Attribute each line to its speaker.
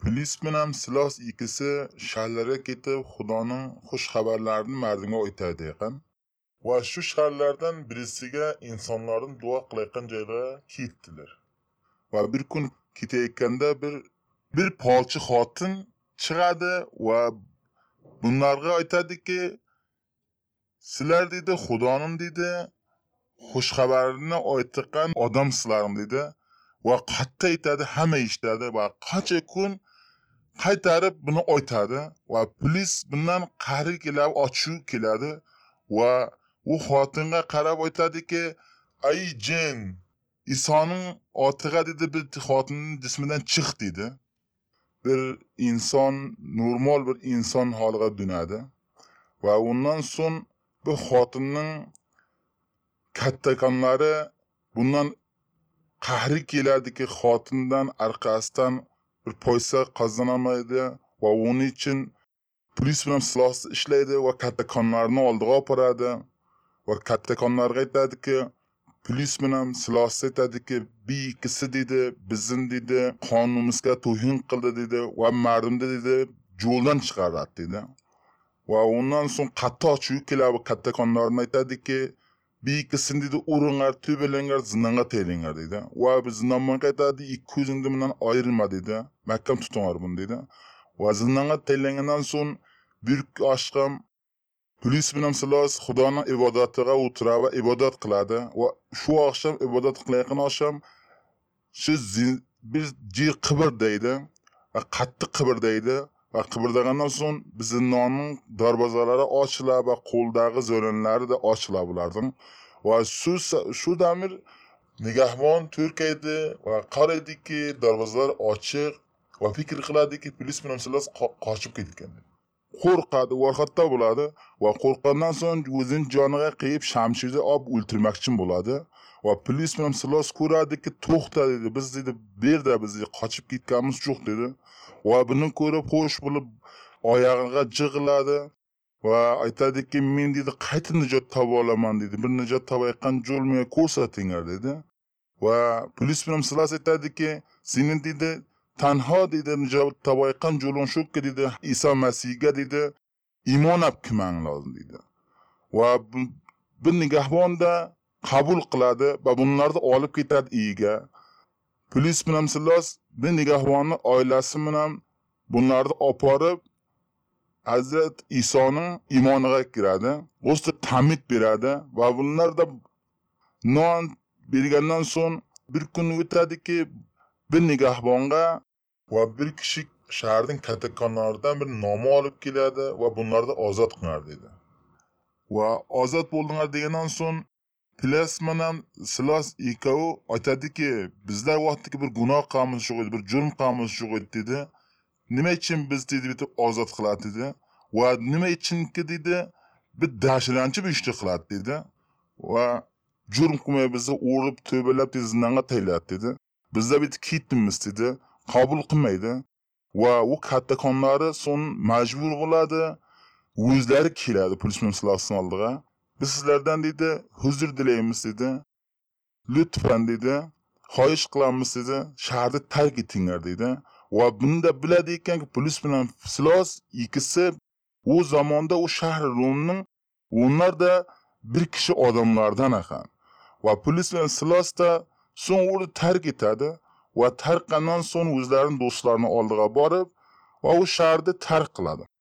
Speaker 1: Polis bilan Silos ikkisi shaharlarga ketib, Xudoning xush xabarlarini mardimga aytadi ekan. Va shu shaharlardan birisiga insonlarning duo qilayotgan joylarga ketdilar. Va bir kun ketayotganda bir polchi xotin chiqadi va bunlarga aytadiki, sizlar dedi, Xudoning dedi, xush xabarini aytgan odamsizlar dedi. Va qattiq aytadi, hamma eshitadi va qancha kun qaytarib buni aytadi va polis bundan qahri keladi, ochiq keladi va u xotinga qarab aytadiki, "Ay jin, Isoning otiga dedi bir xotinning jismidan chiq" dedi. Bir inson, normal bir inson holiga dönadi va undan so'ng bu xotinning kattakonlari bundan qahri keladiki, xotindan orqasidan bir poysa qozonolmaydi va uning uchun polis bilan Silos ishlaydi va kattakonlarni oldiga olib boradi va kattakonlarga aytadiki, polis bilan Silos aytadiki, bir ikkisi dedi, bizim dedi, qonunimizga to'yin qildi dedi va mardimni dedi, yo'ldan chiqaradi dedi. Va undan so'ng qattiq ochiq keladi, kattakonlarni aytadiki, bir ikkisini dedi, uringlar, töbelengar, zindanga teylinglar dedi. Va biz zindandan qaytadi, ikki ko'zingni bilan ayrilma dedi. Mahkam tutinglar buni dedi. Va zindanga teylangandan so'ng bir oshqam polis bilan Silos Xudoning ibodatiga o'tiradi va ibodat qiladi. Va shu oqshom ibodat qilayotgan oqshom shu bir yer qibirdaydi va qattiq qibirdaydi. Va qibirdagandan so'ng zindanning darvozalari ochiladi va qo'ldagi zo'ranlari da ochiladi bularning. Va shu damir nigahbon turkaydi va qaraydiki, darvozalar ochiq va fikr qiladiki, polis bilan Silos qochib ketgan. Qo'rqadi, orqatda bo'ladi va qo'rqqandan so'ng o'zining joniga qiyib shamshirni olib o'ltirmoqchi bo'ladi. Va polis bilan Silos ko'radiki, to'xta dedi, biz dedi, berda biz qochib ketganimiz yo'q dedi. Va buni ko'rib xo'sh bo'lib oyog'iga jig'iladi va aytadiki, men dedi, qayta nijot topa olaman dedi. Bir nijot topayotgan yo'lni ko'rsatinglar dedi. Va polis bilan Silos aytadiki, sening dedi, tanho dedi, nijot topayotgan yo'ling shuki dedi, Iso Masihga dedi, iymon olib lozim dedi. Va bu nigahbonda qabul qiladi va bunlarni olib ketadi uyiga. Polis bilan Silos bir nigahbonni oilasi bilan bunlarni olib borib Hazrat Isoning iymoniga kiradi. O'zi ta'mid beradi va bunlar da non bergandan so'ng bir kun o'tadiki, bir nigahbonga va bir kishi shaharning kattakonlaridan bir noma olib keladi va bunlarni ozod qiladi dedi. Va ozod bo'ldinglar degandan so'ng Pilas bilan Silos ikkovi aytadiki, bizlar vaqtdagi bir gunoh qilamiz shu edi, bir jurm qilamiz shu edi dedi. Nima uchun biz dedi bitib ozod qiladi dedi. Va nima uchunki dedi, bir dashlanchi bir ishni qiladi dedi. Va jurm qilmay bizni o'rib, to'balab zindonga tayladi dedi. Bizlar bitib ketdimiz dedi, qabul qilmaydi. Va u kattakonlari so'ng majbur bo'ladi, o'zlari keladi polis bilan Silosning oldiga. Biz sizlardan dedi, huzur dilaymiz dedi. Lütfen dedi, xohish qilamiz dedi, shaharni tark etinglar dedi. Va bunda biladi ekanki, polis bilan Silos ikkisi u zamonda u shahar Rumning onlar da bir kishi odamlardan ekan. Va polis bilan Silos da so'ng uni tark etadi va tarqandan so'ng o'zlarining do'stlarini oldiga borib va u shaharni tark qiladi.